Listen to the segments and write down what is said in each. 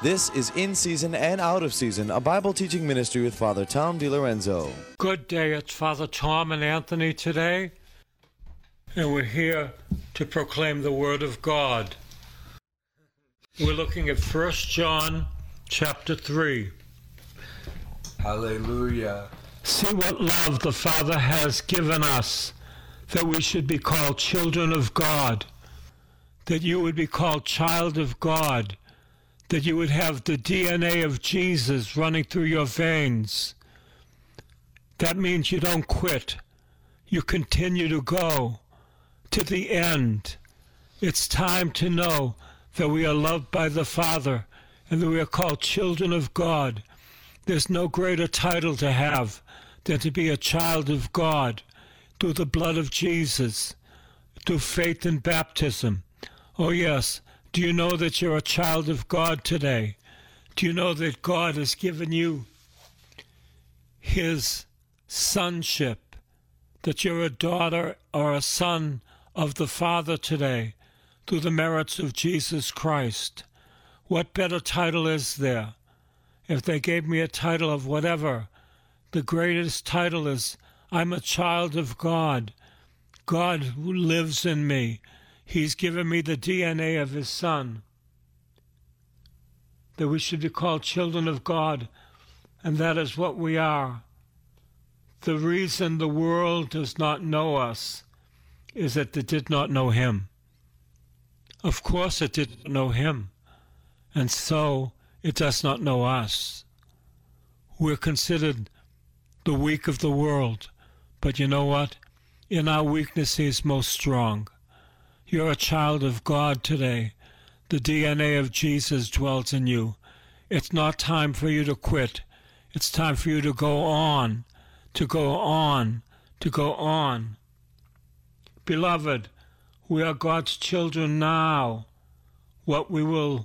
This is In Season and Out of Season, a Bible teaching ministry with Father Tom DiLorenzo. Good day, it's Father Tom and Anthony today, and we're here to proclaim the Word of God. We're looking at 1 John chapter 3. Hallelujah. See what love the Father has given us, that we should be called children of God, that you would be called child of God, that you would have the DNA of Jesus running through your veins. That means you don't quit. You continue to go to the end. It's time to know that we are loved by the Father and that we are called children of God. There's no greater title to have than to be a child of God through the blood of Jesus, through faith and baptism. Oh yes, do you know that you're a child of God today? Do you know that God has given you His sonship, that you're a daughter or a son of the Father today through the merits of Jesus Christ? What better title is there? If they gave me a title of whatever, the greatest title is, I'm a child of God. God who lives in me. He's given me the DNA of His Son. That we should be called children of God, and that is what we are. The reason the world does not know us is that it did not know Him. Of course it didn't know Him, and so it does not know us. We're considered the weak of the world, but you know what? In our weakness He is most strong. You're a child of God today. The DNA of Jesus dwells in you. It's not time for you to quit. It's time for you to go on, to go on, to go on. Beloved, we are God's children now. What we will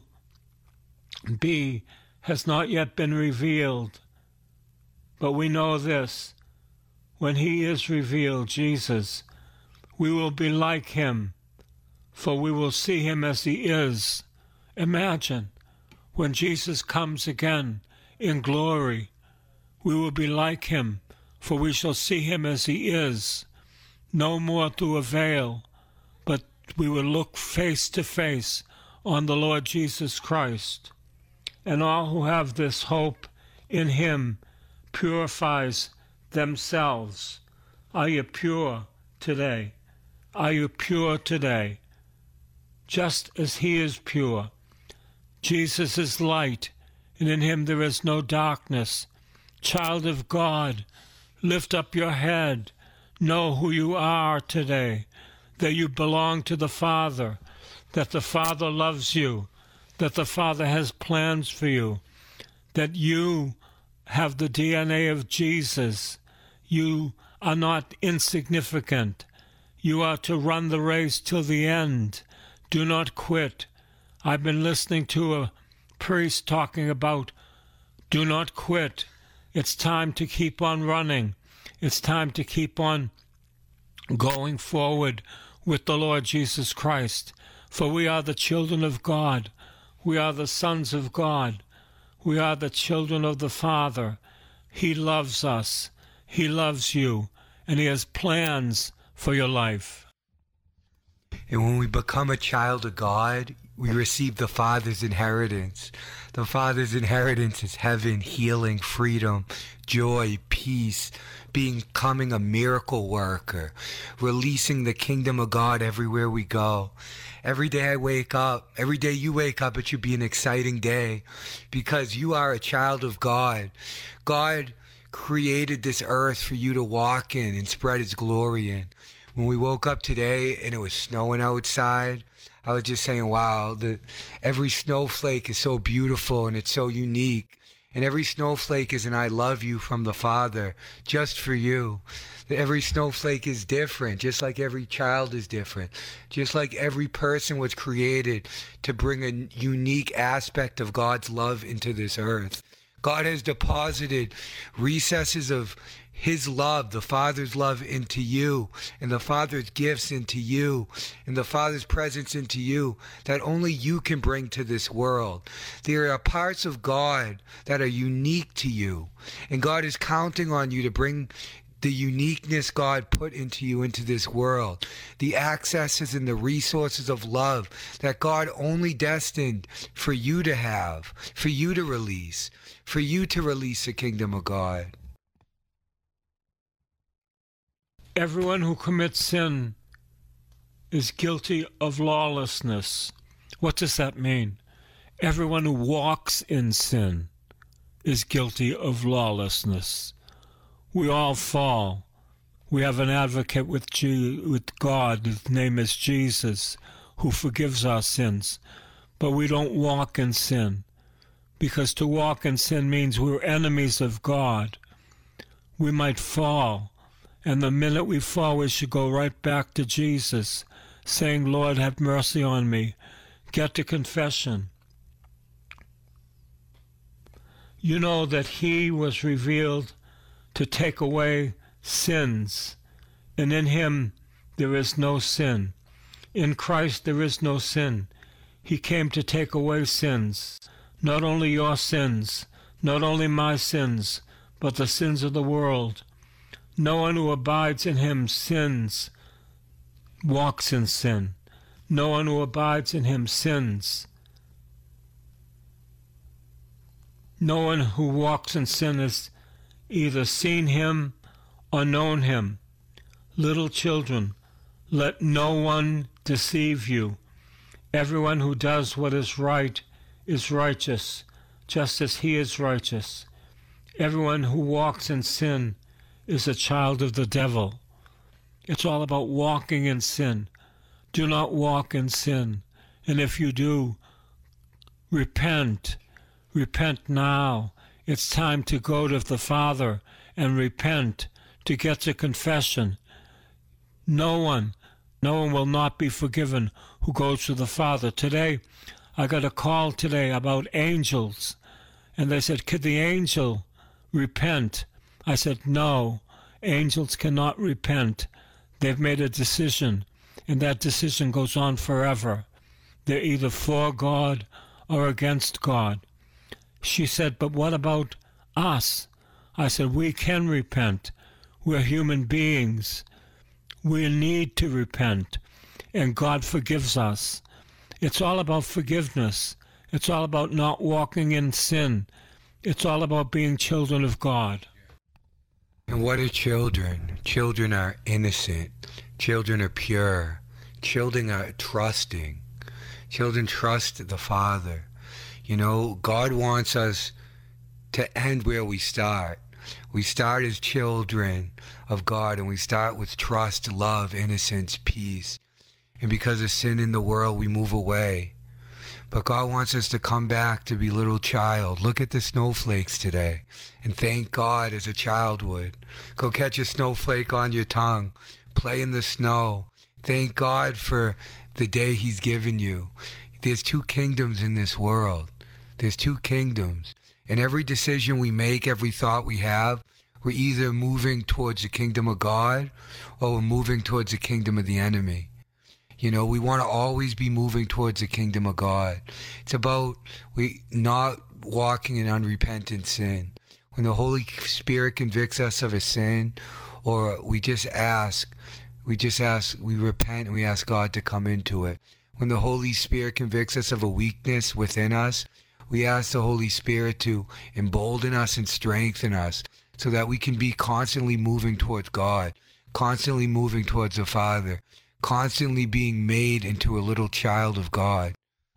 be has not yet been revealed. But we know this. When He is revealed, Jesus, we will be like Him, for we will see Him as He is. Imagine, when Jesus comes again in glory, we will be like Him, for we shall see Him as He is, no more through a veil, but we will look face to face on the Lord Jesus Christ. And all who have this hope in Him purifies themselves. Are you pure today? Are you pure today? Just as He is pure. Jesus is light, and in Him there is no darkness. Child of God, lift up your head. Know who you are today, that you belong to the Father, that the Father loves you, that the Father has plans for you, that you have the DNA of Jesus. You are not insignificant. You are to run the race till the end. Do not quit. I've been listening to a priest talking about do not quit. It's time to keep on running. It's time to keep on going forward with the Lord Jesus Christ. For we are the children of God. We are the sons of God. We are the children of the Father. He loves us. He loves you. And He has plans for your life. And when we become a child of God, we receive the Father's inheritance. The Father's inheritance is heaven, healing, freedom, joy, peace, becoming a miracle worker, releasing the kingdom of God everywhere we go. Every day I wake up, every day you wake up, it should be an exciting day because you are a child of God. God created this earth for you to walk in and spread His glory in. When we woke up today and it was snowing outside, I was just saying, wow, every snowflake is so beautiful and it's so unique. And every snowflake is an I love you from the Father, just for you. Every snowflake is different, just like every child is different. Just like every person was created to bring a unique aspect of God's love into this earth. God has deposited recesses of His love, the Father's love into you, and the Father's gifts into you, and the Father's presence into you that only you can bring to this world. There are parts of God that are unique to you, and God is counting on you to bring the uniqueness God put into you into this world, the accesses and the resources of love that God only destined for you to have, for you to release the kingdom of God. Everyone who commits sin is guilty of lawlessness. What does that mean? Everyone who walks in sin is guilty of lawlessness. We all fall. We have an advocate with God. His name is Jesus, who forgives our sins. But we don't walk in sin, because to walk in sin means we're enemies of God. We might fall. And the minute we fall, we should go right back to Jesus, saying, Lord, have mercy on me. Get to confession. You know that he was revealed to take away sins, and in him there is no sin. In Christ there is no sin. He came to take away sins, not only your sins, not only my sins, but the sins of the world. No one who abides in him sins, walks in sin. No one who abides in him sins. No one who walks in sin has either seen him or known him. Little children, let no one deceive you. Everyone who does what is right is righteous, just as he is righteous. Everyone who walks in sin is a child of the devil. It's all about walking in sin. Do not walk in sin. And if you do, repent. Repent now. It's time to go to the Father and repent, to get to confession. No one will not be forgiven who goes to the Father. Today, I got a call today about angels. And they said, could the angel repent? I said, no, angels cannot repent. They've made a decision, and that decision goes on forever. They're either for God or against God. She said, but what about us? I said, we can repent. We're human beings. We need to repent, and God forgives us. It's all about forgiveness. It's all about not walking in sin. It's all about being children of God. And what are children? Children are innocent. Children are pure. Children are trusting. Children trust the Father. You know, God wants us to end where we start. We start as children of God, and we start with trust, love, innocence, peace. And because of sin in the world, we move away. But God wants us to come back to be little child. Look at the snowflakes today and thank God as a child would. Go catch a snowflake on your tongue. Play in the snow. Thank God for the day he's given you. There's two kingdoms in this world. There's two kingdoms. And every decision we make, every thought we have, we're either moving towards the kingdom of God or we're moving towards the kingdom of the enemy. You know, we want to always be moving towards the kingdom of God. It's about we not walking in unrepentant sin. When the Holy Spirit convicts us of a sin, or we repent and we ask God to come into it. When the Holy Spirit convicts us of a weakness within us, we ask the Holy Spirit to embolden us and strengthen us so that we can be constantly moving towards God, constantly moving towards the Father, constantly being made into a little child of God.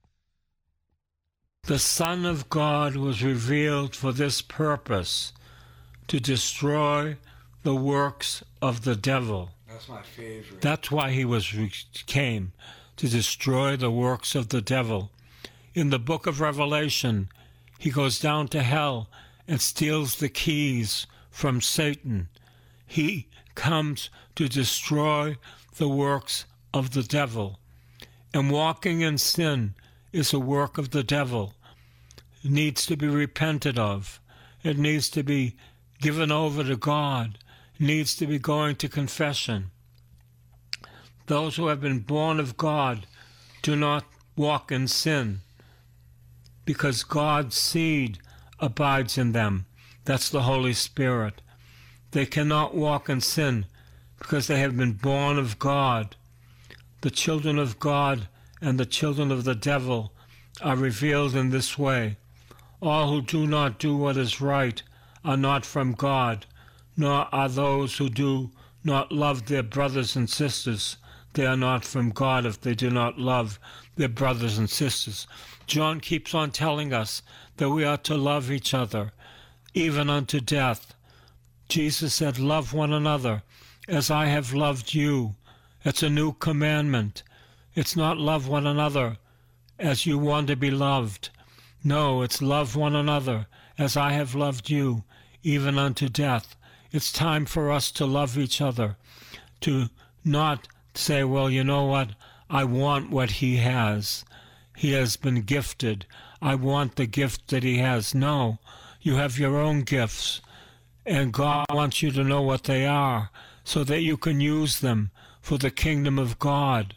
The Son of God was revealed for this purpose, to destroy the works of the devil. That's my favorite. That's why he came, to destroy the works of the devil. In the book of Revelation, he goes down to hell and steals the keys from Satan. He comes to destroy the works of the devil. And walking in sin is a work of the devil. It needs to be repented of. It needs to be given over to God needs to be going to confession. Those who have been born of God do not walk in sin because God's seed abides in them. That's the Holy Spirit. They cannot walk in sin because they have been born of God. The children of God and the children of the devil are revealed in this way. All who do not do what is right are not from God, nor are those who do not love their brothers and sisters. They are not from God if they do not love their brothers and sisters. John keeps on telling us that we are to love each other, even unto death. Jesus said, love one another as I have loved you. It's a new commandment. It's not love one another as you want to be loved. No, it's love one another as I have loved you, even unto death. It's time for us to love each other, to not say, well, you know what, I want what he has. He has been gifted. I want the gift that he has. No, you have your own gifts, and God wants you to know what they are so that you can use them for the kingdom of God.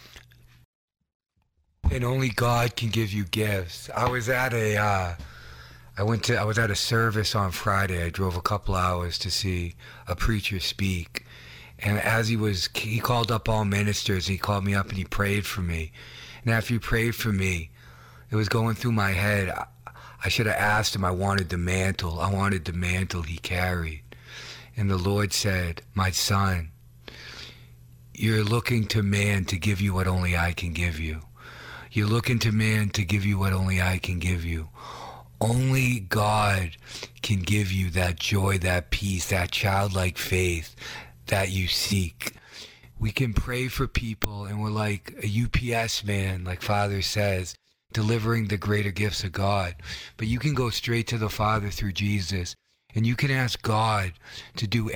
And only God can give you gifts. I was at a service on Friday. I drove a couple hours to see a preacher speak. And as he called up all ministers, he called me up and he prayed for me. And after he prayed for me, it was going through my head. I should have asked him. I wanted the mantle. I wanted the mantle he carried. And the Lord said, my son, you're looking to man to give you what only I can give you. You're looking to man to give you what only I can give you. Only God can give you that joy, that peace, that childlike faith that you seek. We can pray for people and we're like a UPS man, like Father says, delivering the greater gifts of God. But you can go straight to the Father through Jesus, and you can ask God to do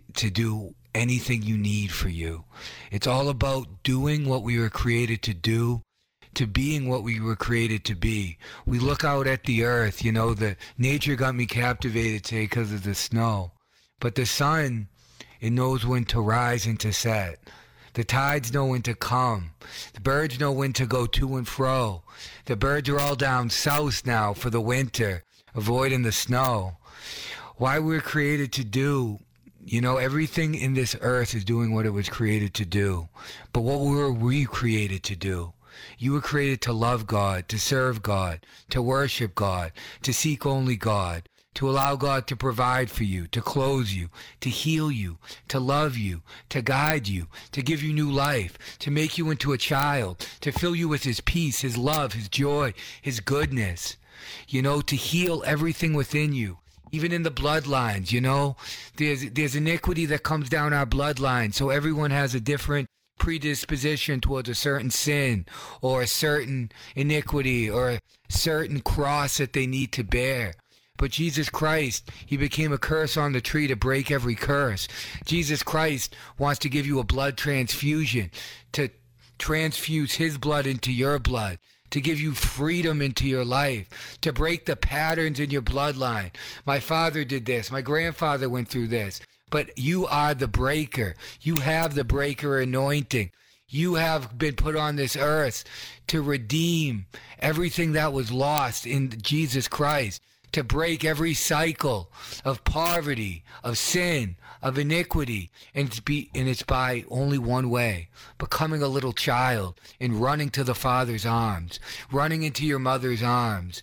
anything you need for you. It's all about doing what we were created to do, to being what we were created to be. We look out at the earth, the nature got me captivated today because of the snow. But the sun, it knows when to rise and to set. The tides know when to come. The birds know when to go to and fro. The birds are all down south now for the winter, avoiding the snow. Why we're created to do, everything in this earth is doing what it was created to do. But what were we created to do? You were created to love God, to serve God, to worship God, to seek only God, to allow God to provide for you, to clothe you, to heal you, to love you, to guide you, to give you new life, to make you into a child, to fill you with his peace, his love, his joy, his goodness, to heal everything within you. Even in the bloodlines, there's iniquity that comes down our bloodline, so everyone has a different predisposition towards a certain sin or a certain iniquity or a certain cross that they need to bear. But Jesus Christ, he became a curse on the tree to break every curse. Jesus Christ wants to give you a blood transfusion, to transfuse his blood into your blood, to give you freedom into your life, to break the patterns in your bloodline. My father did this. My grandfather went through this. But you are the breaker. You have the breaker anointing. You have been put on this earth to redeem everything that was lost in Jesus Christ, to break every cycle of poverty, of sin, of iniquity. And it's by only one way, becoming a little child and running to the Father's arms, running into your mother's arms,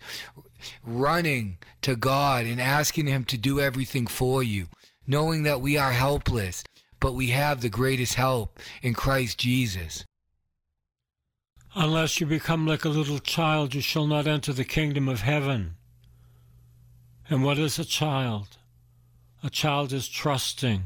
running to God and asking him to do everything for you, knowing that we are helpless, but we have the greatest help in Christ Jesus. Unless you become like a little child, you shall not enter the kingdom of heaven. And what is a child? A child is trusting.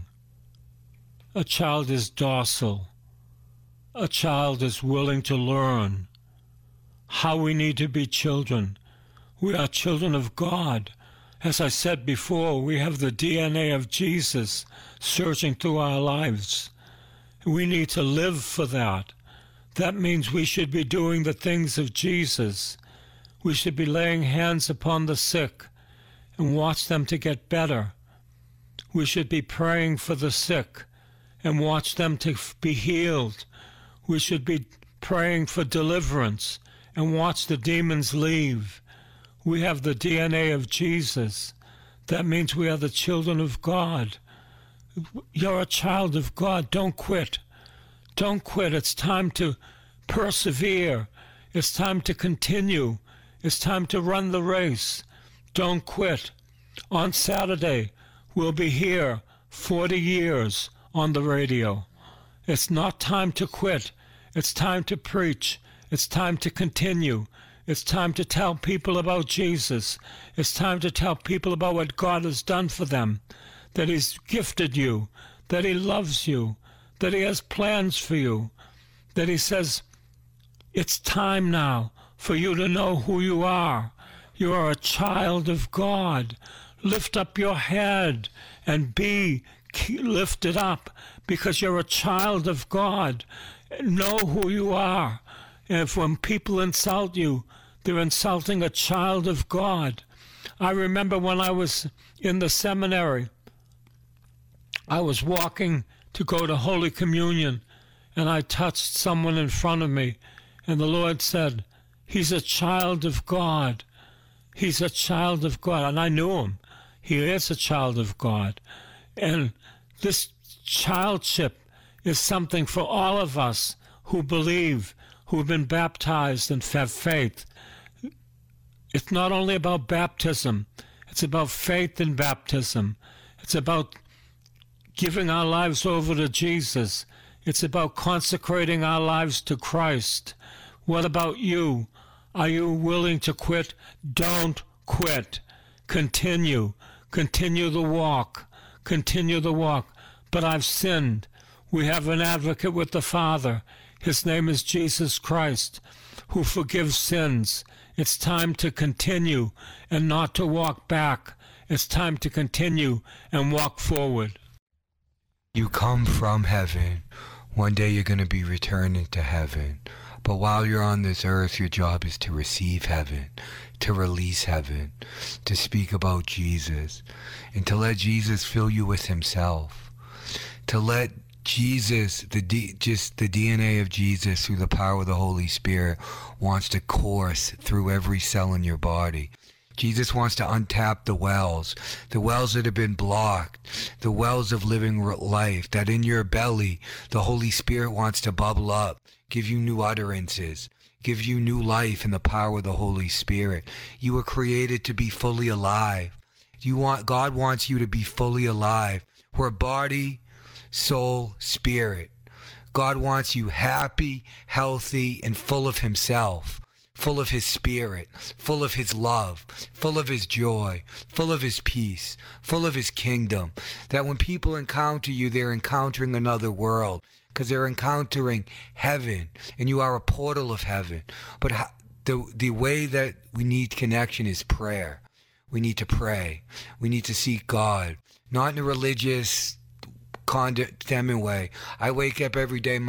A child is docile. A child is willing to learn. How we need to be children. We are children of God. As I said before, we have the DNA of Jesus surging through our lives. We need to live for that. That means we should be doing the things of Jesus. We should be laying hands upon the sick and watch them to get better. We should be praying for the sick and watch them to be healed. We should be praying for deliverance and watch the demons leave. We have the DNA of Jesus. That means we are the children of God. You're a child of God. Don't quit. Don't quit. It's time to persevere. It's time to continue. It's time to run the race. Don't quit. On Saturday, we'll be here 40 years on the radio. It's not time to quit. It's time to preach. It's time to continue. It's time to tell people about Jesus. It's time to tell people about what God has done for them, that He's gifted you, that He loves you, that He has plans for you, that He says, it's time now for you to know who you are. You are a child of God. Lift up your head and be lifted up because you're a child of God. Know who you are. And if when people insult you, they're insulting a child of God. I remember when I was in the seminary, I was walking to go to Holy Communion, and I touched someone in front of me, and the Lord said, he's a child of God. He's a child of God. And I knew him. He is a child of God. And this childship is something for all of us who believe, who've been baptized and have faith. It's not only about baptism. It's about faith in baptism. It's about giving our lives over to Jesus. It's about consecrating our lives to Christ. What about you? Are you willing to quit? Don't quit. Continue. Continue the walk. Continue the walk. But I've sinned. We have an advocate with the Father. His name is Jesus Christ, who forgives sins. It's time to continue and not to walk back. It's time to continue and walk forward. You come from heaven. One day you're going to be returning to heaven. But while you're on this earth, your job is to receive heaven, to release heaven, to speak about Jesus, and to let Jesus fill you with himself, to let Jesus, just the DNA of Jesus through the power of the Holy Spirit wants to course through every cell in your body. Jesus wants to untap the wells that have been blocked, the wells of living life, that in your belly, the Holy Spirit wants to bubble up, give you new utterances, give you new life in the power of the Holy Spirit. You were created to be fully alive. God wants you to be fully alive. We're body, soul, spirit. God wants you happy, healthy, and full of himself, full of his spirit, full of his love, full of his joy, full of his peace, full of his kingdom. That when people encounter you, they're encountering another world because they're encountering heaven, and you are a portal of heaven. But the way that we need connection is prayer. We need to pray. We need to seek God, not in a religious condemning way. I wake up every day,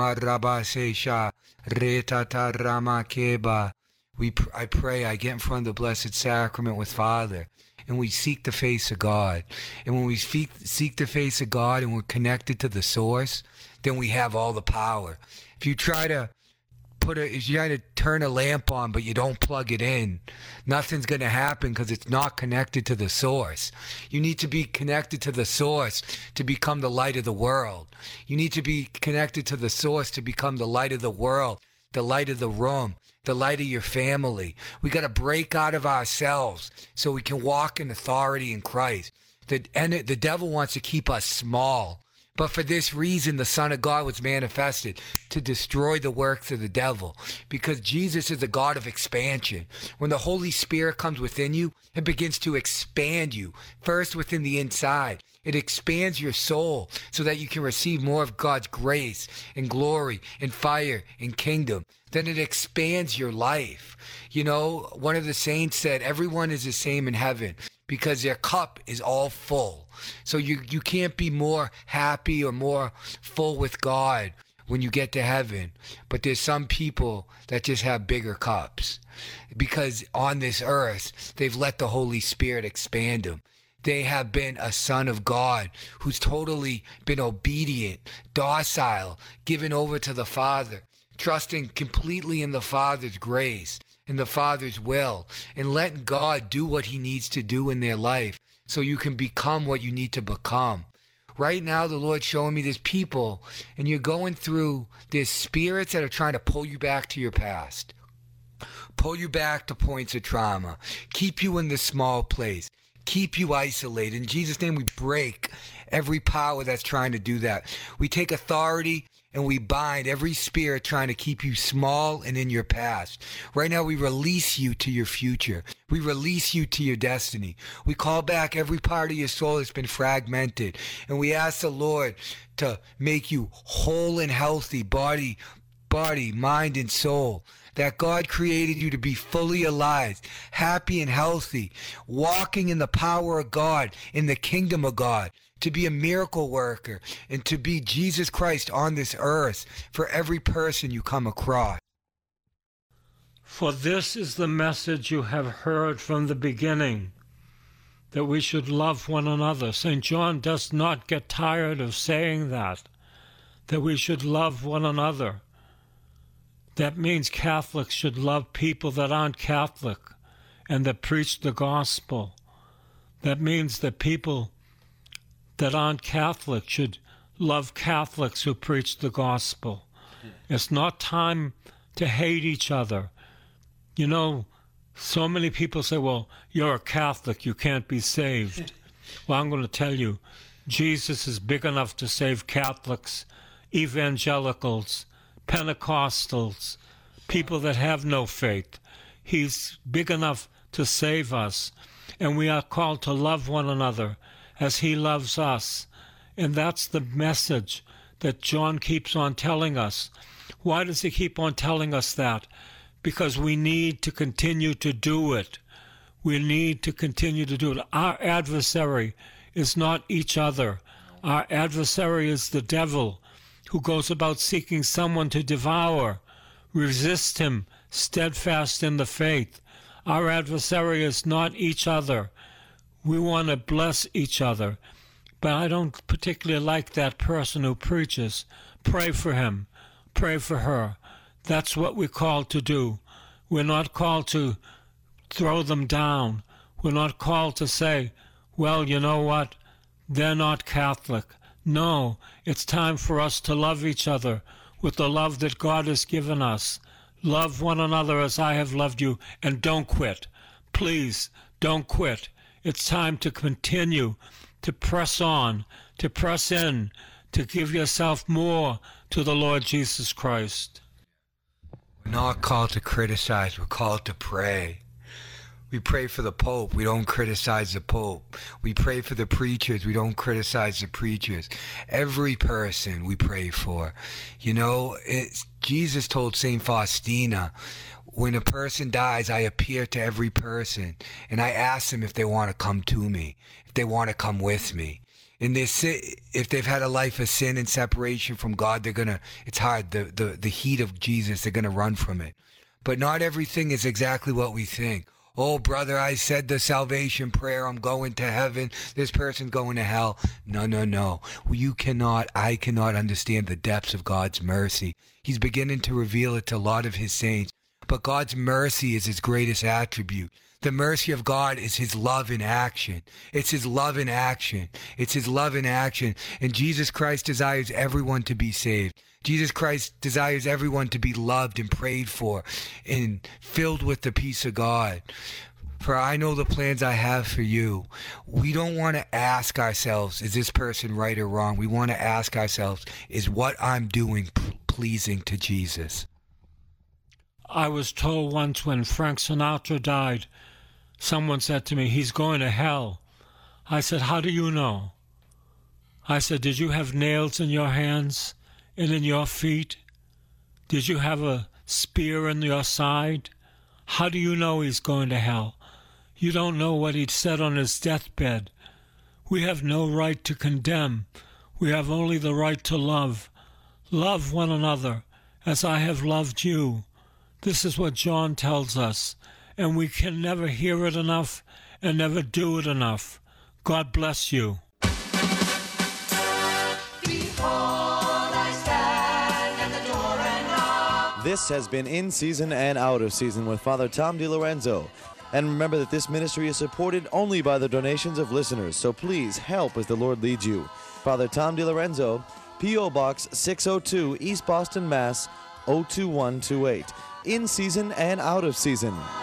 I pray, I get in front of the Blessed Sacrament with Father, and we seek the face of God. And when we seek the face of God and we're connected to the source, then we have all the power. If you try to turn a lamp on but you don't plug it in, nothing's going to happen because it's not connected to the source. You need to be connected to the source to become the light of the world. You need to be connected to the source to become the light of the world, the light of the room, the light of your family. We got to break out of ourselves so we can walk in authority in Christ. The devil wants to keep us small. But for this reason, the Son of God was manifested to destroy the works of the devil, because Jesus is a God of expansion. When the Holy Spirit comes within you, it begins to expand you, first within the inside. It expands your soul so that you can receive more of God's grace and glory and fire and kingdom. Then it expands your life. You know, one of the saints said, everyone is the same in heaven because their cup is all full. So you can't be more happy or more full with God when you get to heaven. But there's some people that just have bigger cups because on this earth, they've let the Holy Spirit expand them. They have been a son of God who's totally been obedient, docile, given over to the Father, trusting completely in the Father's grace, in the Father's will, and letting God do what he needs to do in their life so you can become what you need to become. Right now, the Lord's showing me there's people, and you're going through, there's spirits that are trying to pull you back to your past, pull you back to points of trauma, keep you in this small place, keep you isolated. In Jesus' name, we break every power that's trying to do that. We take authority and we bind every spirit trying to keep you small and in your past. Right now, we release you to your future. We release you to your destiny. We call back every part of your soul that's been fragmented. And we ask the Lord to make you whole and healthy, body, mind, and soul. That God created you to be fully alive, happy and healthy, walking in the power of God, in the kingdom of God, to be a miracle worker, and to be Jesus Christ on this earth for every person you come across. For this is the message you have heard from the beginning, that we should love one another. St. John does not get tired of saying that we should love one another. That means Catholics should love people that aren't Catholic and that preach the gospel. That means that people that aren't Catholic should love Catholics who preach the gospel. It's not time to hate each other. You know, so many people say, well, you're a Catholic, you can't be saved. Well, I'm going to tell you, Jesus is big enough to save Catholics, evangelicals, Pentecostals, people that have no faith. He's big enough to save us, and we are called to love one another as he loves us. And that's the message that John keeps on telling us. Why does he keep on telling us that? Because we need to continue to do it. We need to continue to do it. Our adversary is not each other. Our adversary is the devil, who goes about seeking someone to devour. Resist him, steadfast in the faith. Our adversary is not each other. We want to bless each other. But I don't particularly like that person who preaches. Pray for him. Pray for her. That's what we're called to do. We're not called to throw them down. We're not called to say, well, you know what? They're not Catholic. No, it's time for us to love each other with the love that God has given us. Love one another as I have loved you, and don't quit. Please, don't quit. It's time to continue, to press on, to press in, to give yourself more to the Lord Jesus Christ. We're not called to criticize, we're called to pray. We pray for the Pope. We don't criticize the Pope. We pray for the preachers. We don't criticize the preachers. Every person we pray for. You know, Jesus told St. Faustina, when a person dies, I appear to every person, and I ask them if they want to come to me, if they want to come with me. And if they've had a life of sin and separation from God, it's hard. The heat of Jesus, they're going to run from it. But not everything is exactly what we think. Oh, brother, I said the salvation prayer. I'm going to heaven. This person's going to hell. No. I cannot understand the depths of God's mercy. He's beginning to reveal it to a lot of his saints. But God's mercy is his greatest attribute. The mercy of God is his love in action. It's his love in action. It's his love in action. And Jesus Christ desires everyone to be saved. Jesus Christ desires everyone to be loved and prayed for and filled with the peace of God. For I know the plans I have for you. We don't want to ask ourselves, is this person right or wrong? We want to ask ourselves, is what I'm doing pleasing to Jesus? I was told once when Frank Sinatra died, someone said to me, he's going to hell. I said, how do you know? I said, did you have nails in your hands and in your feet? Did you have a spear in your side? How do you know he's going to hell? You don't know what he said on his deathbed. We have no right to condemn. We have only the right to love. Love one another as I have loved you. This is what John tells us, and we can never hear it enough and never do it enough. God bless you. This has been In Season and Out of Season with Father Tom DiLorenzo. And remember that this ministry is supported only by the donations of listeners, so please help as the Lord leads you. Father Tom DiLorenzo, P.O. Box 602, East Boston, Mass. 02128. In Season and Out of Season.